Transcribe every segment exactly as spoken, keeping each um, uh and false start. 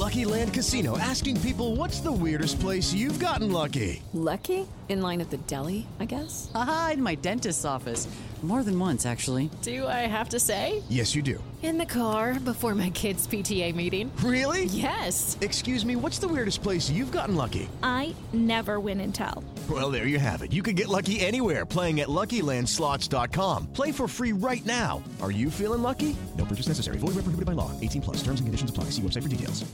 Lucky Land Casino, asking people, what's the weirdest place you've gotten lucky? Lucky? In line at the deli, I guess? Aha, in my dentist's office. More than once, actually. Do I have to say? Yes, you do. In the car before my kids' P T A meeting. Really? Yes. Excuse me, what's the weirdest place you've gotten lucky? I never win and tell. Well, there you have it. You can get lucky anywhere, playing at Lucky Land Slots dot com. Play for free right now. Are you feeling lucky? No purchase necessary. Void where prohibited by law. eighteen plus. Terms and conditions apply. See website for details.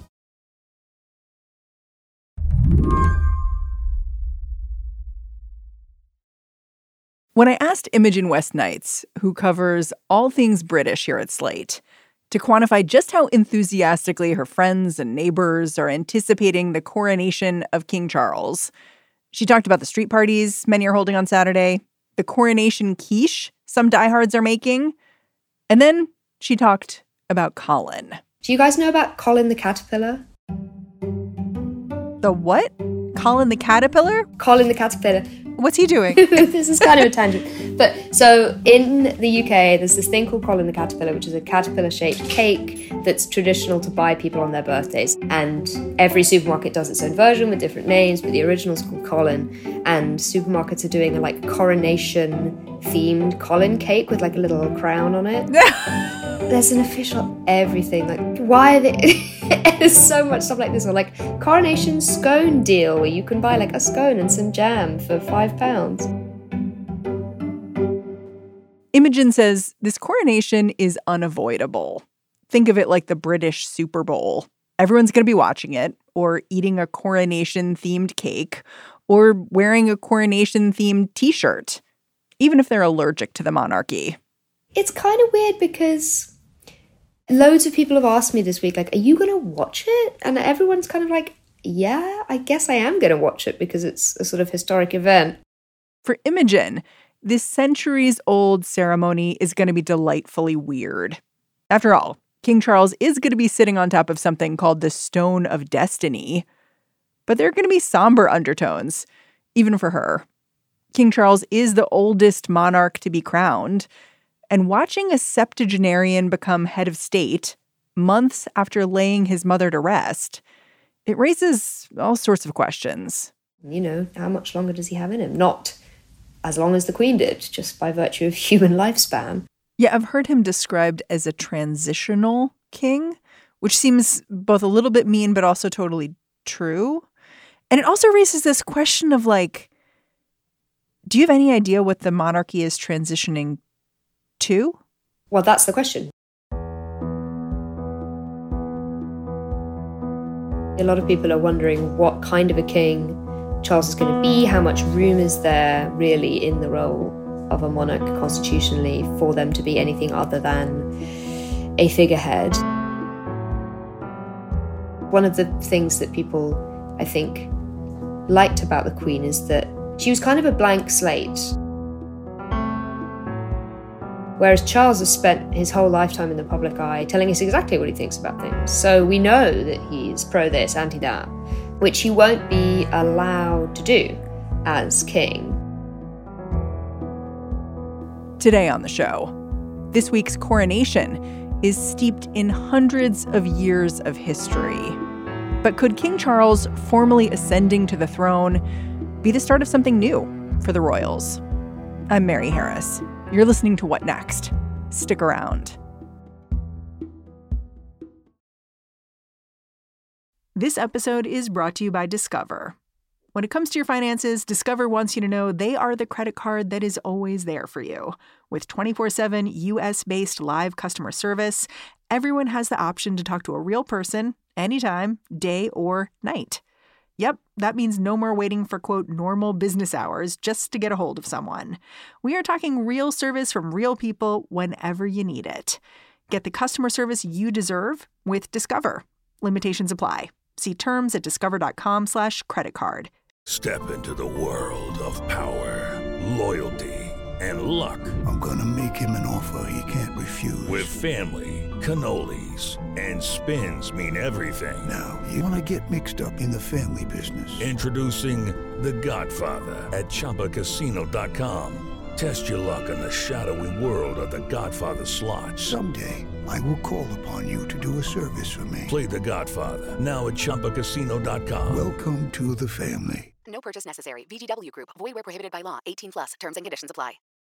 When I asked Imogen West Knights, who covers all things British here at Slate, to quantify just how enthusiastically her friends and neighbors are anticipating the coronation of King Charles, she talked about the street parties many are holding on Saturday, the coronation quiche some diehards are making, and then she talked about Colin. Do you guys know about Colin the caterpillar? The what? Colin the caterpillar? Colin the caterpillar. What's he doing? This is kind of a tangent. But so in the U K, there's this thing called Colin the Caterpillar, which is a caterpillar-shaped cake that's traditional to buy people on their birthdays. And every supermarket does its own version with different names, but the original's called Colin. And supermarkets are doing a like coronation-themed Colin cake with like a little crown on it. There's an official everything. Like, why are they... There's so much stuff like this. Or like coronation scone deal where you can buy like a scone and some jam for five pounds. Imogen says this coronation is unavoidable. Think of it like the British Super Bowl. Everyone's going to be watching it, or eating a coronation-themed cake, or wearing a coronation-themed t-shirt, even if they're allergic to the monarchy. It's kind of weird because loads of people have asked me this week, like, are you going to watch it? And everyone's kind of like, yeah, I guess I am going to watch it because it's a sort of historic event. For Imogen, this centuries-old ceremony is going to be delightfully weird. After all, King Charles is going to be sitting on top of something called the Stone of Destiny. But there are going to be somber undertones, even for her. King Charles is the oldest monarch to be crowned, and watching a septuagenarian become head of state months after laying his mother to rest, it raises all sorts of questions. You know, how much longer does he have in him? Not as long as the Queen did, just by virtue of human lifespan. Yeah, I've heard him described as a transitional king, which seems both a little bit mean but also totally true. And it also raises this question of like, do you have any idea what the monarchy is transitioning to? Well, that's the question. A lot of people are wondering what kind of a king Charles is going to be, how much room is there really in the role of a monarch constitutionally for them to be anything other than a figurehead. One of the things that people, I think, liked about the Queen is that she was kind of a blank slate. Whereas Charles has spent his whole lifetime in the public eye telling us exactly what he thinks about things. So we know that he's pro this, anti that, which he won't be allowed to do as king. Today on the show, this week's coronation is steeped in hundreds of years of history. But could King Charles formally ascending to the throne be the start of something new for the royals? I'm Mary Harris. You're listening to What Next? Stick around. This episode is brought to you by Discover. When it comes to your finances, Discover wants you to know they are the credit card that is always there for you. With twenty-four seven U S-based live customer service, everyone has the option to talk to a real person anytime, day or night. Yep, that means no more waiting for, quote, normal business hours just to get a hold of someone. We are talking real service from real people whenever you need it. Get the customer service you deserve with Discover. Limitations apply. See terms at discover.com slash credit card. Step into the world of power, loyalty, and luck. I'm gonna make him an offer he can't refuse. With family, cannolis, and spins mean everything. Now, you wanna get mixed up in the family business. Introducing The Godfather at Chumba Casino dot com. Test your luck in the shadowy world of The Godfather slot. Someday, I will call upon you to do a service for me. Play The Godfather, now at Chumba Casino dot com. Welcome to the family. No purchase necessary. V G W Group. Void where prohibited by law. eighteen plus. Terms and conditions apply.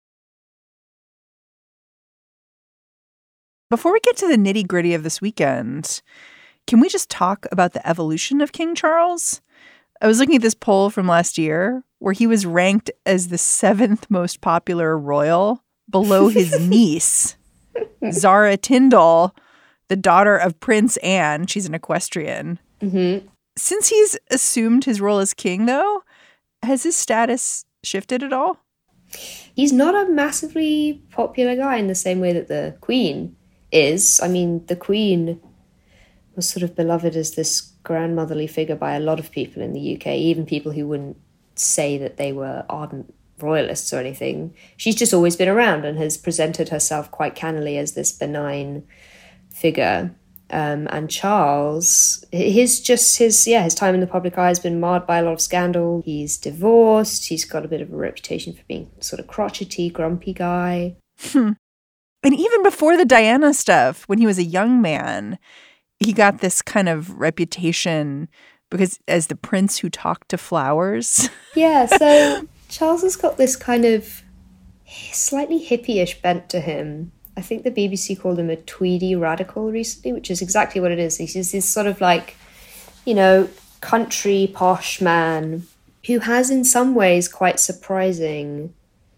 Before we get to the nitty-gritty of this weekend, can we just talk about the evolution of King Charles? I was looking at this poll from last year where he was ranked as the seventh most popular royal, below his niece, Zara Tindall, the daughter of Prince Anne. She's an equestrian. Mm-hmm. Since he's assumed his role as king, though, has his status shifted at all? He's not a massively popular guy in the same way that the Queen is. I mean, the Queen was sort of beloved as this grandmotherly figure by a lot of people in the U K, even people who wouldn't say that they were ardent royalists or anything. She's just always been around and has presented herself quite cannily as this benign figure. Um, and Charles, his just his yeah his time in the public eye has been marred by a lot of scandal. He's divorced. He's got a bit of a reputation for being sort of crotchety, grumpy guy. Hmm. And even before the Diana stuff, when he was a young man, he got this kind of reputation because as the prince who talked to flowers. Yeah, so Charles has got this kind of slightly hippie-ish bent to him. I think the B B C called him a tweedy radical recently, which is exactly what it is. He's this sort of like, you know, country posh man who has in some ways quite surprising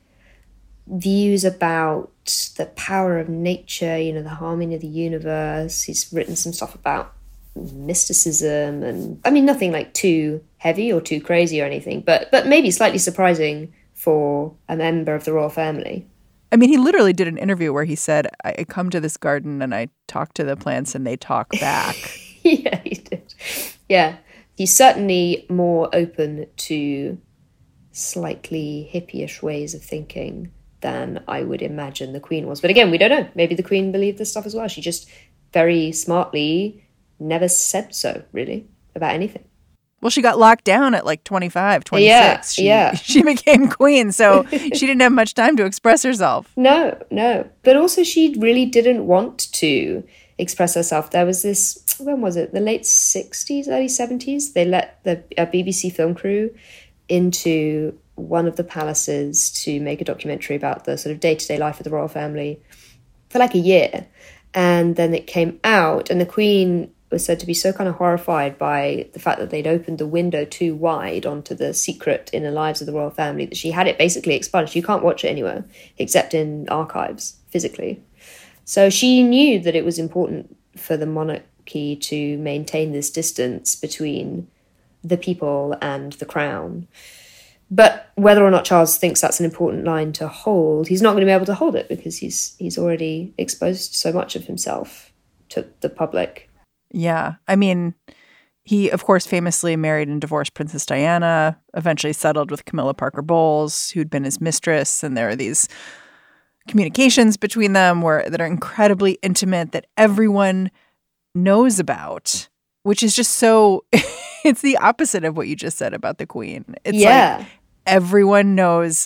views about the power of nature, you know, the harmony of the universe. He's written some stuff about mysticism and, I mean, nothing like too heavy or too crazy or anything, but but maybe slightly surprising for a member of the royal family. I mean, he literally did an interview where he said, I come to this garden and I talk to the plants and they talk back. Yeah, he did. Yeah, he's certainly more open to slightly hippie-ish ways of thinking than I would imagine the Queen was. But again, we don't know. Maybe the Queen believed this stuff as well. She just very smartly never said so, really, about anything. Well, she got locked down at like twenty-five, twenty-six. Yeah, she, yeah. She became queen, so she didn't have much time to express herself. No, no. But also she really didn't want to express herself. There was this, when was it? The late sixties, early seventies. They let the a B B C film crew into one of the palaces to make a documentary about the sort of day-to-day life of the royal family for like a year. And then it came out and the Queen was said to be so kind of horrified by the fact that they'd opened the window too wide onto the secret inner lives of the royal family that she had it basically expunged. You can't watch it anywhere except in archives, physically. So she knew that it was important for the monarchy to maintain this distance between the people and the crown. But whether or not Charles thinks that's an important line to hold, he's not going to be able to hold it because he's he's already exposed so much of himself to the public. Yeah. I mean, he, of course, famously married and divorced Princess Diana, eventually settled with Camilla Parker Bowles, who'd been his mistress. And there are these communications between them where that are incredibly intimate that everyone knows about, which is just so, it's the opposite of what you just said about the Queen. It's yeah. like everyone knows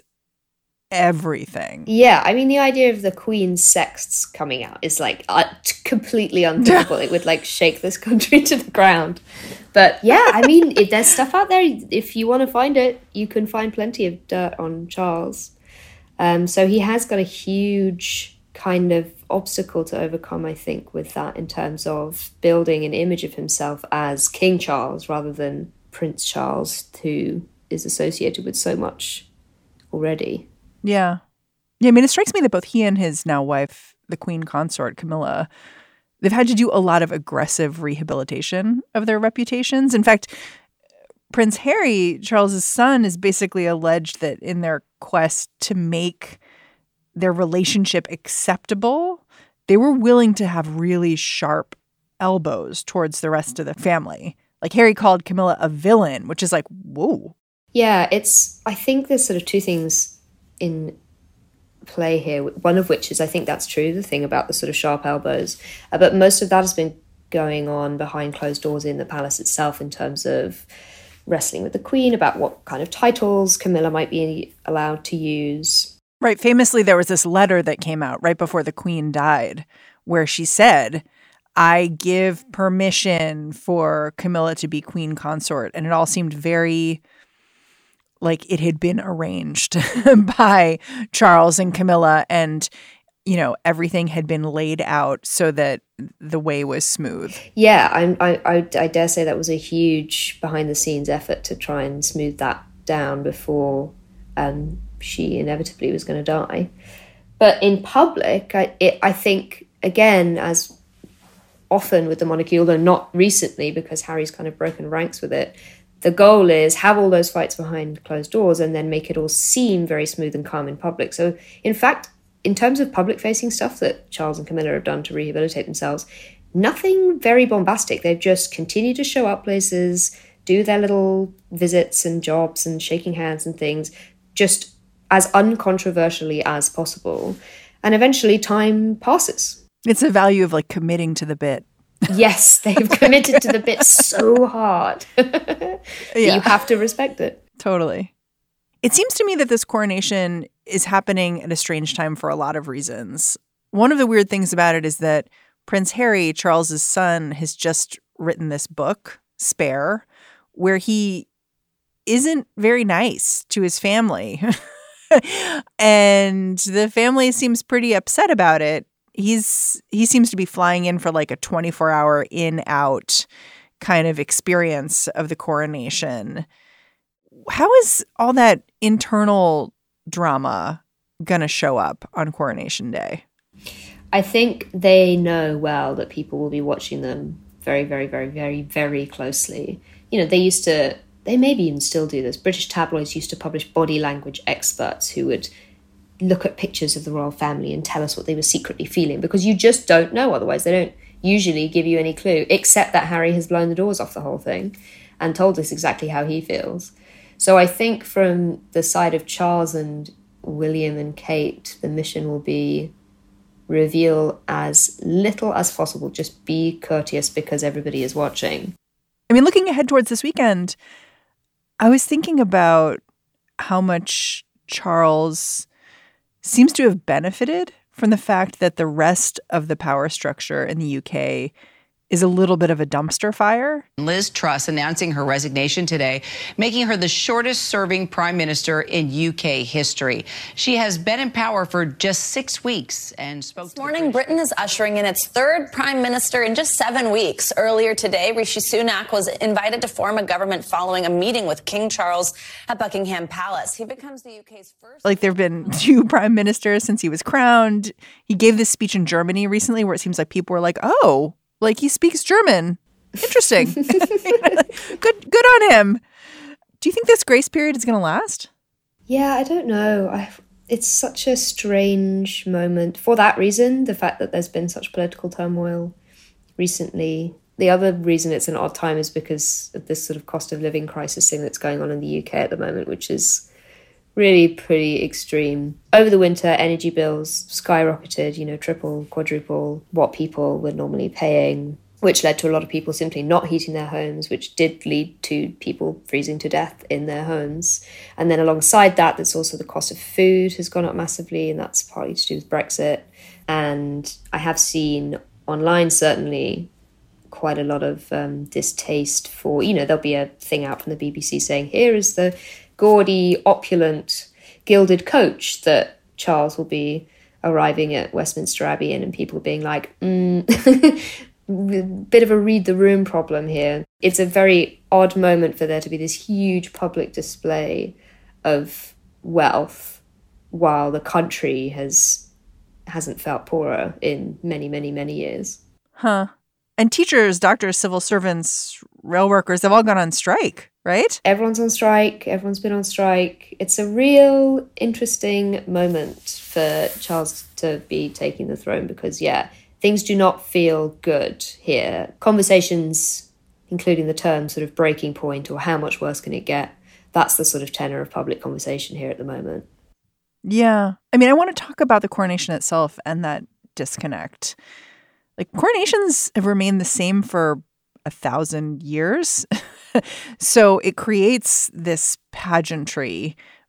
everything. Yeah, I mean, the idea of the Queen's sexts coming out is like uh, t- completely unthinkable. It would like shake this country to the ground. But yeah, I mean, if there's stuff out there, if you want to find it, you can find plenty of dirt on Charles. Um, so he has got a huge kind of obstacle to overcome, I think, with that in terms of building an image of himself as King Charles rather than Prince Charles, who is associated with so much already. Yeah. Yeah, I mean, it strikes me that both he and his now wife, the Queen consort, Camilla, they've had to do a lot of aggressive rehabilitation of their reputations. In fact, Prince Harry, Charles's son, is basically alleged that in their quest to make their relationship acceptable, they were willing to have really sharp elbows towards the rest of the family. Like Harry called Camilla a villain, which is like, whoa. Yeah, it's, I think there's sort of two things in play here, one of which is I think that's true, the thing about the sort of sharp elbows, uh, but most of that has been going on behind closed doors in the palace itself in terms of wrestling with the Queen about what kind of titles Camilla might be allowed to use. Right. Famously, there was this letter that came out right before the Queen died where she said, I give permission for Camilla to be Queen Consort. And it all seemed very like it had been arranged by Charles and Camilla, and, you know, everything had been laid out so that the way was smooth. Yeah, I'm, I, I, I dare say that was a huge behind-the-scenes effort to try and smooth that down before um, she inevitably was going to die. But in public, I, it, I think, again, as often with the monarchy, although not recently because Harry's kind of broken ranks with it, the goal is have all those fights behind closed doors and then make it all seem very smooth and calm in public. So, in fact, in terms of public-facing stuff that Charles and Camilla have done to rehabilitate themselves, nothing very bombastic. They've just continued to show up places, do their little visits and jobs and shaking hands and things, just as uncontroversially as possible. And eventually time passes. It's the value of, like, committing to the bit. Yes, they've committed to the bit so hard. Yeah. You have to respect it. Totally. It seems to me that this coronation is happening at a strange time for a lot of reasons. One of the weird things about it is that Prince Harry, Charles's son, has just written this book, Spare, where he isn't very nice to his family. And the family seems pretty upset about it. He's he seems to be flying in for like a twenty-four hour in-out kind of experience of the coronation. How is all that internal drama going to show up on Coronation Day? I think they know well that people will be watching them very, very, very, very, very closely. You know, they used to, they maybe even still do this. British tabloids used to publish body language experts who would look at pictures of the royal family and tell us what they were secretly feeling, because you just don't know otherwise. They don't usually give you any clue, except that Harry has blown the doors off the whole thing and told us exactly how he feels. So I think from the side of Charles and William and Kate, the mission will be reveal as little as possible. Just be courteous because everybody is watching. I mean, looking ahead towards this weekend, I was thinking about how much Charles seems to have benefited from the fact that the rest of the power structure in the U K is a little bit of a dumpster fire. Liz Truss announcing her resignation today, making her the shortest-serving prime minister in U K history. She has been in power for just six weeks and spoke this morning, Britain is ushering in its third prime minister in just seven weeks. Earlier today, Rishi Sunak was invited to form a government following a meeting with King Charles at Buckingham Palace. He becomes the U K's first... Like, there have been two prime ministers since he was crowned. He gave this speech in Germany recently where it seems like people were like, oh, like he speaks German. Interesting. good good on him. Do you think this grace period is going to last? Yeah, I don't know. I, it's such a strange moment. For that reason, the fact that there's been such political turmoil recently. The other reason it's an odd time is because of this sort of cost of living crisis thing that's going on in the U K at the moment, which is really pretty extreme. Over the winter, energy bills skyrocketed, you know, triple, quadruple what people were normally paying, which led to a lot of people simply not heating their homes, which did lead to people freezing to death in their homes. And then alongside that, there's also the cost of food has gone up massively, and that's partly to do with Brexit. And I have seen online, certainly, quite a lot of um, distaste for, you know, there'll be a thing out from the B B C saying, here is the gaudy, opulent, gilded coach that Charles will be arriving at Westminster Abbey in, and people being like, mm, bit of a read the room problem here. It's a very odd moment for there to be this huge public display of wealth while the country has, hasn't felt poorer in many, many, many years. Huh. And teachers, doctors, civil servants, rail workers, they've all gone on strike, right? Everyone's on strike. Everyone's been on strike. It's a real interesting moment for Charles to be taking the throne because, yeah, things do not feel good here. Conversations, including the term sort of breaking point or how much worse can it get, that's the sort of tenor of public conversation here at the moment. Yeah. I mean, I want to talk about the coronation itself and that disconnect. Like, coronations have remained the same for a thousand years. So it creates this pageantry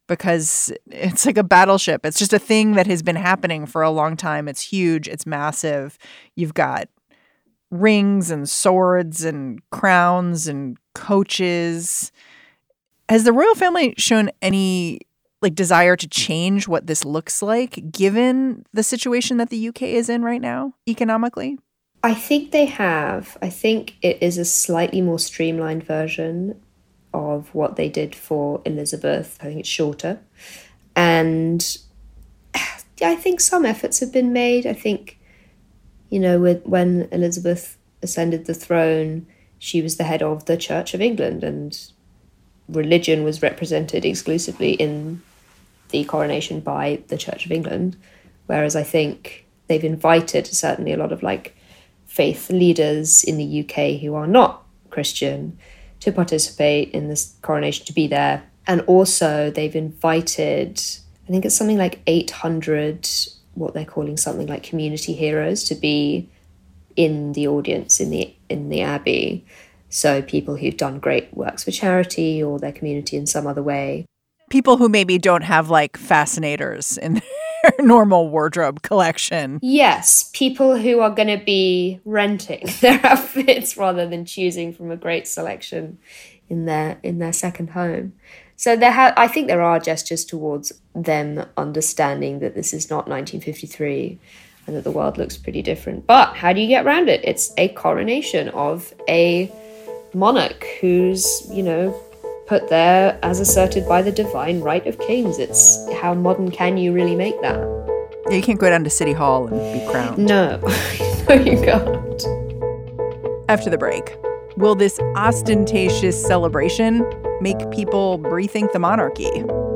because it's like a battleship. It's just a thing that has been happening for a long time. It's huge. It's massive. You've got rings and swords and crowns and coaches. Has the royal family shown any like desire to change what this looks like, given the situation that the U K is in right now economically? I think they have. I think it is a slightly more streamlined version of what they did for Elizabeth. I think it's shorter. And I think some efforts have been made. I think, you know, with, when Elizabeth ascended the throne, she was the head of the Church of England, and religion was represented exclusively in the coronation by the Church of England. Whereas I think they've invited certainly a lot of like faith leaders in the U K who are not Christian to participate in this coronation, to be there. And also they've invited, I think it's something like eight hundred, what they're calling something like community heroes, to be in the audience in the in the Abbey. So people who've done great works for charity or their community in some other way. People who maybe don't have like fascinators in their normal wardrobe collection. Yes, people who are going to be renting their outfits rather than choosing from a great selection in their in their second home. So there ha- I think there are gestures towards them understanding that this is not nineteen fifty-three and that the world looks pretty different. But how do you get around it? It's a coronation of a monarch who's, you know, put there as asserted by the divine right of kings. It's how modern can you really make that? You can't go down to City Hall and be crowned. No, no, you can't. After the break, will this ostentatious celebration make people rethink the monarchy?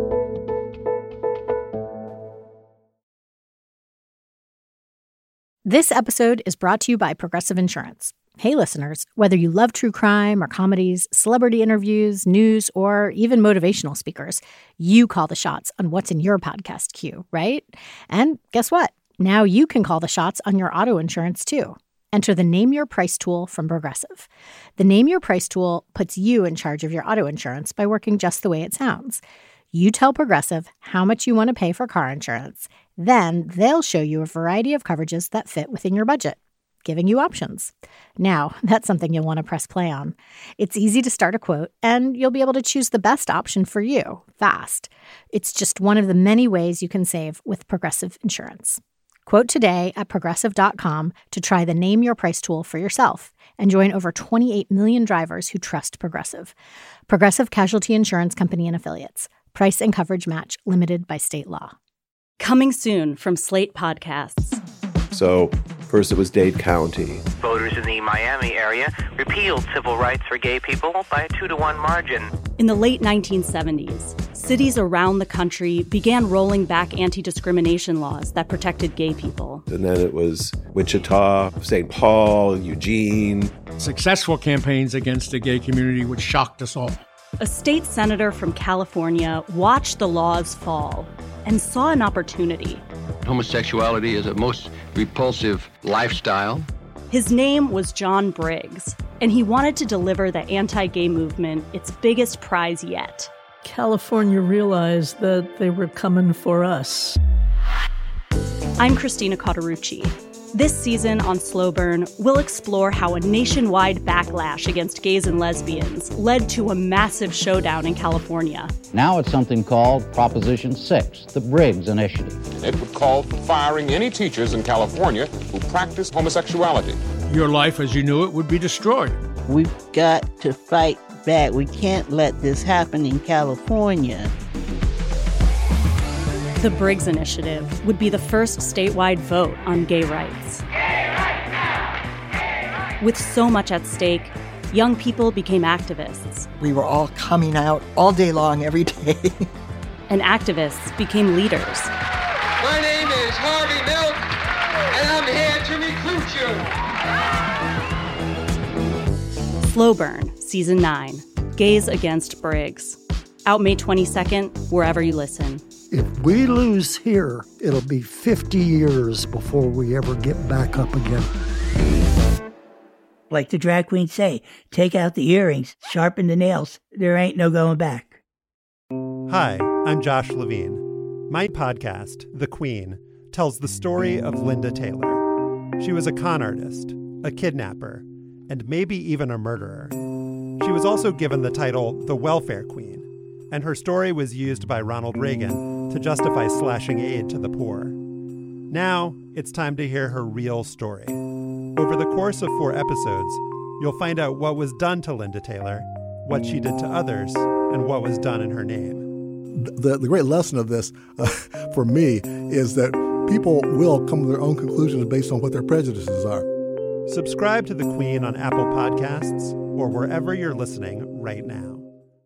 This episode is brought to you by Progressive Insurance. Hey, listeners, whether you love true crime or comedies, celebrity interviews, news, or even motivational speakers, you call the shots on what's in your podcast queue, right? And guess what? Now you can call the shots on your auto insurance, too. Enter the Name Your Price tool from Progressive. The Name Your Price tool puts you in charge of your auto insurance by working just the way it sounds. You tell Progressive how much you want to pay for car insurance. Then they'll show you a variety of coverages that fit within your budget, giving you options. Now, that's something you'll want to press play on. It's easy to start a quote, and you'll be able to choose the best option for you fast. It's just one of the many ways you can save with Progressive Insurance. Quote today at Progressive dot com to try the Name Your Price tool for yourself and join over twenty-eight million drivers who trust Progressive. Progressive Casualty Insurance Company and Affiliates. Price and coverage match limited by state law. Coming soon from Slate Podcasts. So, first it was Dade County. Voters in the Miami area repealed civil rights for gay people by a two to one margin. In the late nineteen seventies, cities around the country began rolling back anti-discrimination laws that protected gay people. And then it was Wichita, Saint Paul, Eugene. Successful campaigns against the gay community, which shocked us all. A state senator from California watched the laws fall and saw an opportunity. Homosexuality is a most repulsive lifestyle. His name was John Briggs, and he wanted to deliver the anti-gay movement its biggest prize yet. California realized that they were coming for us. I'm Christina Cauterucci. This season on Slow Burn, we'll explore how a nationwide backlash against gays and lesbians led to a massive showdown in California. Now it's something called Proposition six, the Briggs Initiative. It would call for firing any teachers in California who practice homosexuality. Your life as you knew it would be destroyed. We've got to fight back. We can't let this happen in California. The Briggs Initiative would be the first statewide vote on gay rights. Gay rights now! Gay rights! With so much at stake, young people became activists. We were all coming out all day long, every day. And activists became leaders. My name is Harvey Milk, and I'm here to recruit you. Slow Burn, Season nine, Gays Against Briggs. Out May twenty-second, wherever you listen. If we lose here, it'll be fifty years before we ever get back up again. Like the drag queens say, take out the earrings, sharpen the nails. There ain't no going back. Hi, I'm Josh Levine. My podcast, The Queen, tells the story of Linda Taylor. She was a con artist, a kidnapper, and maybe even a murderer. She was also given the title the Welfare Queen, and her story was used by Ronald Reagan to justify slashing aid to the poor. Now, it's time to hear her real story. Over the course of four episodes, you'll find out what was done to Linda Taylor, what she did to others, and what was done in her name. The, the great lesson of this, uh, for me, is that people will come to their own conclusions based on what their prejudices are. Subscribe to The Queen on Apple Podcasts or wherever you're listening right now.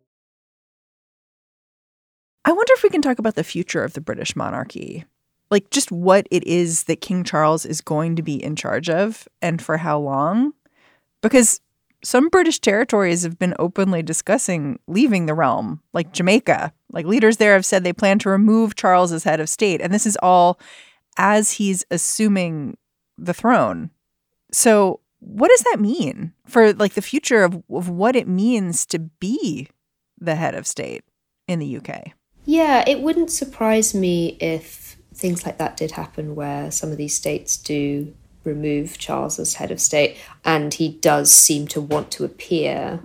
I wonder if we can talk about the future of the British monarchy. Like, just what it is that King Charles is going to be in charge of and for how long. Because some British territories have been openly discussing leaving the realm, like Jamaica. Like, leaders there have said they plan to remove Charles as head of state. And this is all as he's assuming the throne. So what does that mean for, like, the future of, of what it means to be the head of state in the U K? Yeah, it wouldn't surprise me if things like that did happen, where some of these states do remove Charles as head of state, and he does seem to want to appear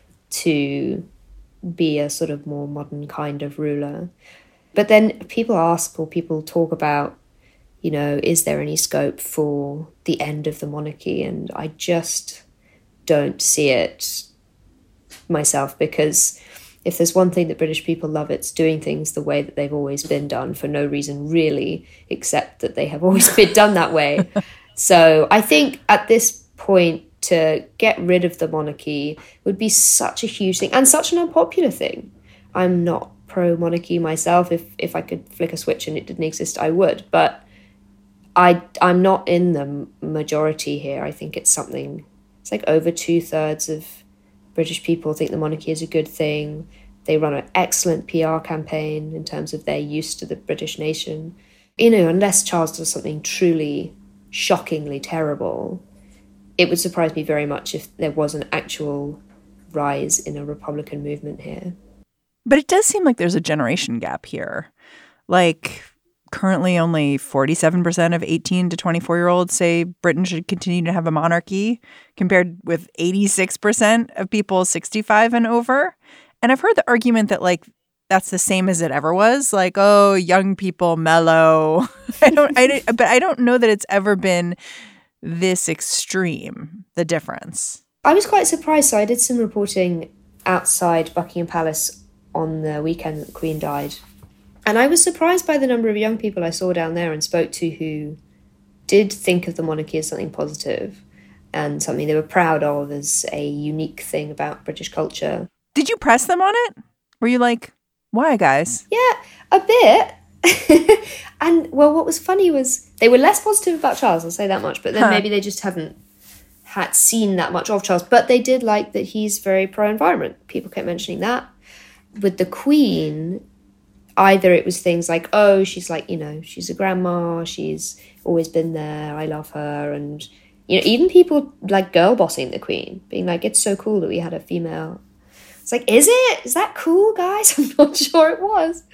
to be a sort of more modern kind of ruler. But then people ask, or people talk about, you know, is there any scope for the end of the monarchy? And I just don't see it myself, because if there's one thing that British people love, it's doing things the way that they've always been done, for no reason really, except that they have always been done that way. So I think at this point, to get rid of the monarchy would be such a huge thing and such an unpopular thing. I'm not pro-monarchy myself. If if I could flick a switch and it didn't exist, I would. But I, I'm not in the majority here. I think it's something, it's like over two-thirds of British people think the monarchy is a good thing. They run an excellent P R campaign in terms of their use to the British nation. You know, unless Charles does something truly shockingly terrible, it would surprise me very much if there was an actual rise in a Republican movement here. But it does seem like there's a generation gap here. Like, currently only forty-seven percent of eighteen to twenty-four-year-olds say Britain should continue to have a monarchy, compared with eighty-six percent of people sixty-five and over. And I've heard the argument that, like, that's the same as it ever was. Like, oh, young people mellow. I don't, I, but I don't know that it's ever been this extreme, the difference. I was quite surprised. So I did some reporting outside Buckingham Palace on the weekend that the Queen died. And I was surprised by the number of young people I saw down there and spoke to who did think of the monarchy as something positive and something they were proud of, as a unique thing about British culture. Did you press them on it? Were you like, why, guys? Yeah, a bit. And, well, what was funny was they were less positive about Charles, I'll say that much, but then huh. maybe they just haven't had seen that much of Charles. But they did like that he's very pro-environment. People kept mentioning that. With the Queen, either it was things like, oh, she's like, you know, she's a grandma, she's always been there, I love her. And, you know, even people like girl bossing the Queen, being like, it's so cool that we had a female. It's like, is it? Is that cool, guys? I'm not sure it was.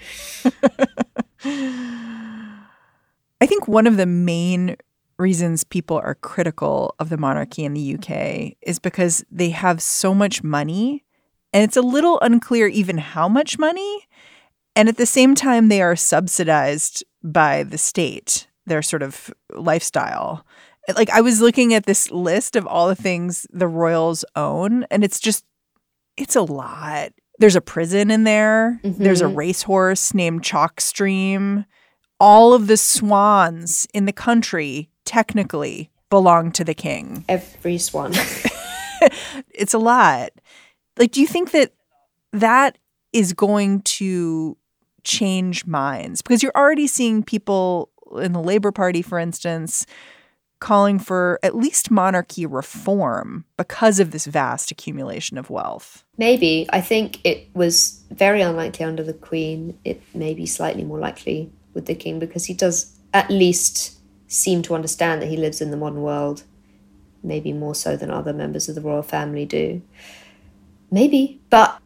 I think one of the main reasons people are critical of the monarchy in the U K is because they have so much money, and it's a little unclear even how much money. And at the same time, they are subsidized by the state, their sort of lifestyle. Like, I was looking at this list of all the things the royals own, and it's just, it's a lot. There's a prison in there. Mm-hmm. There's a racehorse named Chalkstream. All of the swans in the country technically belong to the king. Every swan. It's a lot. Like, do you think that that is going to change minds? Because you're already seeing people in the Labour Party, for instance, calling for at least monarchy reform because of this vast accumulation of wealth. Maybe. I think it was very unlikely under the Queen. It may be slightly more likely with the King, because he does at least seem to understand that he lives in the modern world, maybe more so than other members of the royal family do. Maybe. But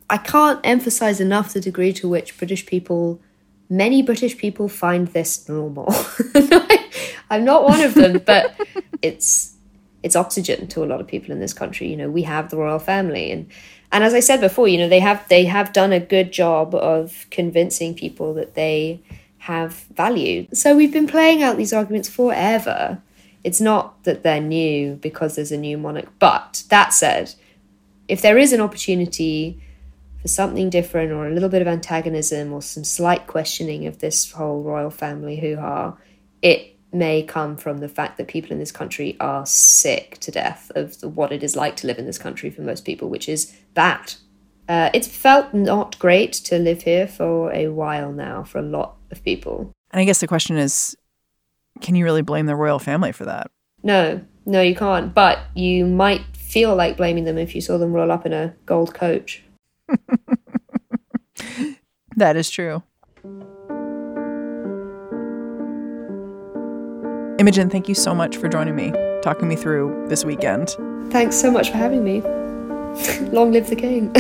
I can't emphasize enough the degree to which British people, many British people find this normal. I'm not one of them, but it's it's oxygen to a lot of people in this country. You know, we have the royal family. And and as I said before, you know, they have they have done a good job of convincing people that they have value. So we've been playing out these arguments forever. It's not that they're new because there's a new monarch. But that said, if there is an opportunity for something different or a little bit of antagonism or some slight questioning of this whole royal family hoo-ha, it may come from the fact that people in this country are sick to death of what it is like to live in this country for most people, which is bad. Uh, it's felt not great to live here for a while now for a lot of people. And I guess the question is, can you really blame the royal family for that? No, no, you can't. But you might feel like blaming them if you saw them roll up in a gold coach. That is true. Imogen, thank you so much for joining me, talking me through this weekend. Thanks so much for having me. Long live the king.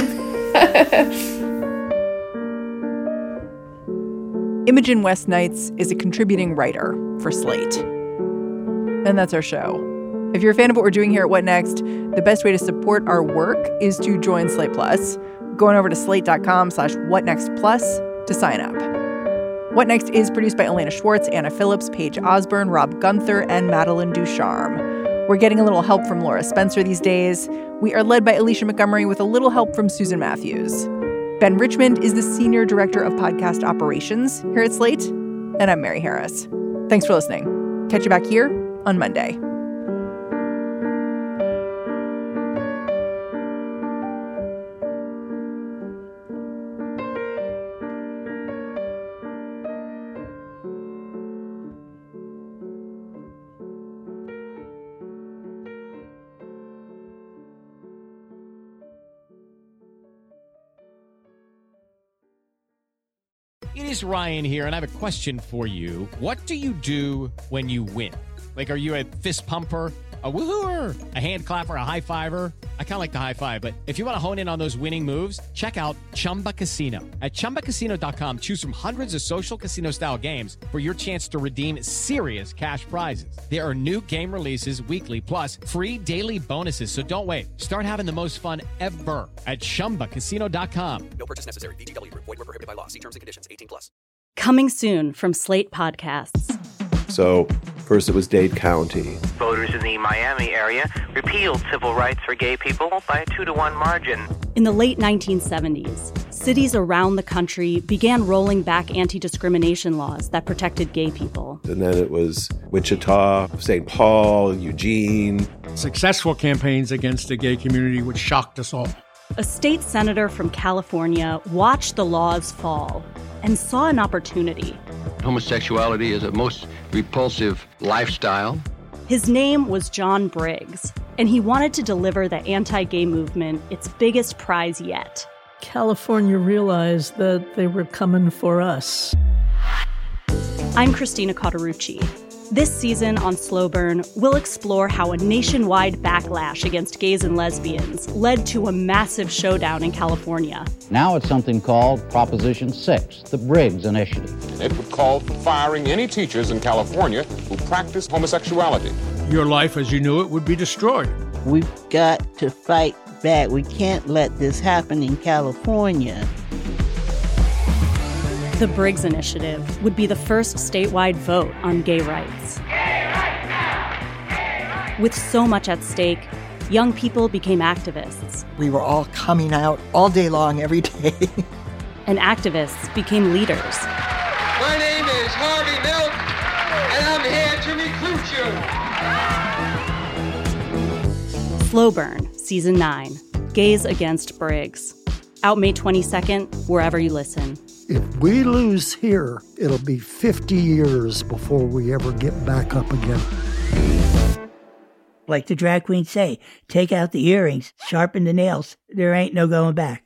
Imogen West Knights is a contributing writer for Slate. And that's our show. If you're a fan of what we're doing here at What Next, the best way to support our work is to join Slate Plus, going over to slate.com slash whatnextplus to sign up. What Next is produced by Elena Schwartz, Anna Phillips, Paige Osborne, Rob Gunther, and Madeline Ducharme. We're getting a little help from Laura Spencer these days. We are led by Alicia Montgomery with a little help from Susan Matthews. Ben Richmond is the Senior Director of Podcast Operations here at Slate, and I'm Mary Harris. Thanks for listening. Catch you back here on Monday. It is Ryan here, and I have a question for you. What do you do when you win? Like, are you a fist pumper, a woo-hooer, a hand clapper, a high-fiver? I kind of like the high-five, but if you want to hone in on those winning moves, check out Chumba Casino. At chumba casino dot com, choose from hundreds of social casino-style games for your chance to redeem serious cash prizes. There are new game releases weekly, plus free daily bonuses. So don't wait. Start having the most fun ever at chumba casino dot com. No purchase necessary. V G W. Void where prohibited by law. See terms and conditions. eighteen plus. Coming soon from Slate Podcasts. So first it was Dade County. Voters in the Miami area repealed civil rights for gay people by a two to one margin. In the late nineteen seventies, cities around the country began rolling back anti-discrimination laws that protected gay people. And then it was Wichita, Saint Paul, Eugene. Successful campaigns against the gay community, which shocked us all. A state senator from California watched the laws fall and saw an opportunity. Homosexuality is a most repulsive lifestyle. His name was John Briggs, and he wanted to deliver the anti-gay movement its biggest prize yet. California realized that they were coming for us. I'm Christina Cauterucci. This season on Slow Burn, we'll explore how a nationwide backlash against gays and lesbians led to a massive showdown in California. Now it's something called Proposition six, the Briggs Initiative. It would call for firing any teachers in California who practice homosexuality. Your life as you knew it would be destroyed. We've got to fight back. We can't let this happen in California. The Briggs Initiative would be the first statewide vote on gay rights. Gay rights now! Gay rights! With so much at stake, young people became activists. We were all coming out all day long, every day. And activists became leaders. My name is Harvey Milk, and I'm here to recruit you. Slow Burn, Season nine, Gays Against Briggs. Out May twenty-second, wherever you listen. If we lose here, it'll be fifty years before we ever get back up again. Like the drag queens say, take out the earrings, sharpen the nails. There ain't no going back.